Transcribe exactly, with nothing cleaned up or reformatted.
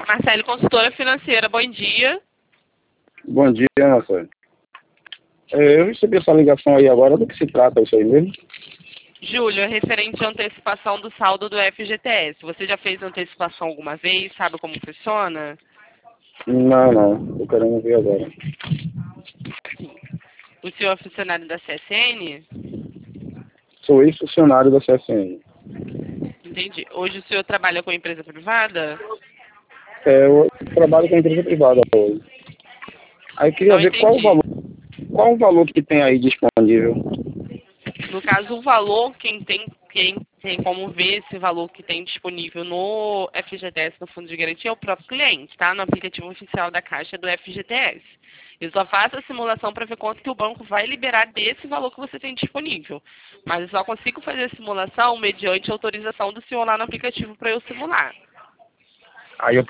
Marcele, consultora financeira, bom dia. Bom dia, Marcelo. É, eu recebi essa ligação aí agora, do que se trata isso aí mesmo? Júlio, é referente à antecipação do saldo do F G T S. Você já fez antecipação alguma vez? Sabe como funciona? Não, não. Tô querendo ver agora. O senhor é funcionário da C S N? Sou ex-funcionário da C S N. Entendi. Hoje o senhor trabalha com empresa privada? É, eu trabalho com empresa privada hoje. Aí eu queria Não ver qual o entendi. valor, qual o valor que tem aí disponível. No caso, o valor, quem tem, quem tem como ver esse valor que tem disponível no F G T S, no Fundo de Garantia, é o próprio cliente, tá? No aplicativo oficial da Caixa do F G T S. Eu só faço a simulação para ver quanto que o banco vai liberar desse valor que você tem disponível. Mas eu só consigo fazer a simulação mediante a autorização do senhor lá no aplicativo para eu simular. Aí eu